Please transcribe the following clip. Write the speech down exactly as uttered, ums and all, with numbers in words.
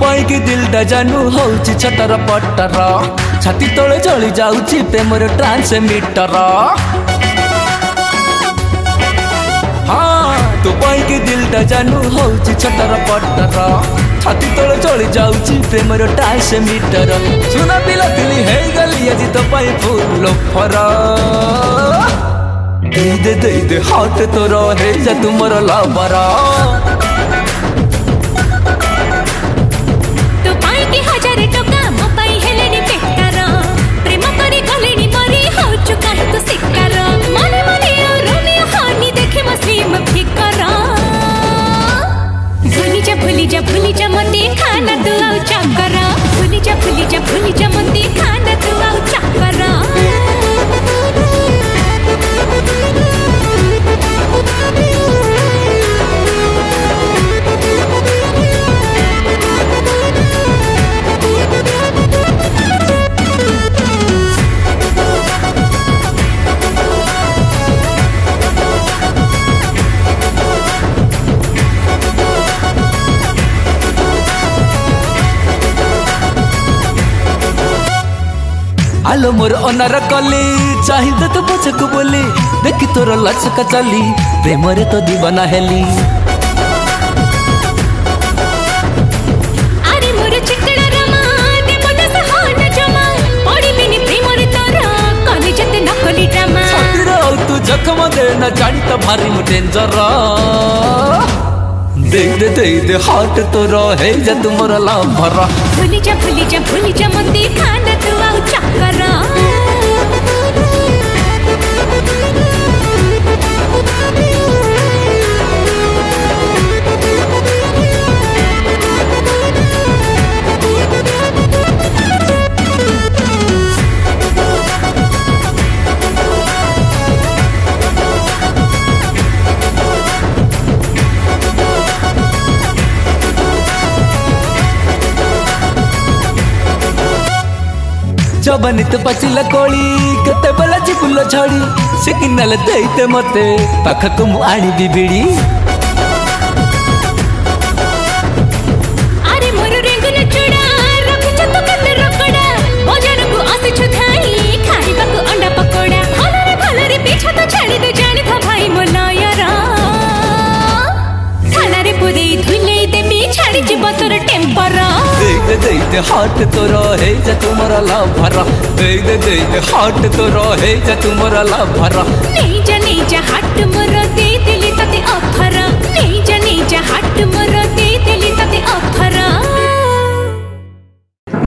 पाई कि दिलटा जानू होउची छटर पटर छाती तले जली जाउची प्रेमर ट्रांसमीटर। हाँ तू पाई कि दिलटा जानू होउची छटर पटर छाती तले जली जाउची प्रेमर ट्रांसमीटर। सुना पिला पिली हे गली आज तो पाई फूल फरा दे दे दे दे हाथ तो रहे जा तुमर लवरा। भूली जा भूली जा मते खाना तू आउ चक्कर भूली जा भूली जा भूली जा मते खाना तू आउ चक्कर। आलो मोर अनार कली चाहिए तो पछक बोली देखी तोर लचका चली प्रेम रे तो दीवाना हेली। अरे मोर चिकड़ा रमा दे मोटा सहान जमा पड़ी बिनी प्रेम रे तोरा कने जते नकली ड्रामा। छातीर तू जखम दे न जानी तो भारी मु डेंजर दे दे दे दे हाथ तो रहे जा तुमर लवर। भूली जा भूली जा भूली जा मते खाना तू आउ चक्कर। जबनी तो पचिला कोली केते बेला चिपुल झड़ी से किनाले देते मते पाखक मु आनी बिबिड़ी। अरे मोर रेंगुन चुड़ा रखि छ तो केते रकड़ा बजार को आसे छु थाई खाइबा को अंडा पकोड़ा भलरे भलरे पीछा तो छाड़ी दे जानी था भाई मोलायरा थाना रे पुरे धुले दे मी छाड़ी जीव तोर टेम्पर। दे दे दे दे हाथ तो रहे जा तुमर लवर दे दे दे दे हाथ तो रहे जा तुमर लवर। नहीं जा नहीं जा हाथ मोर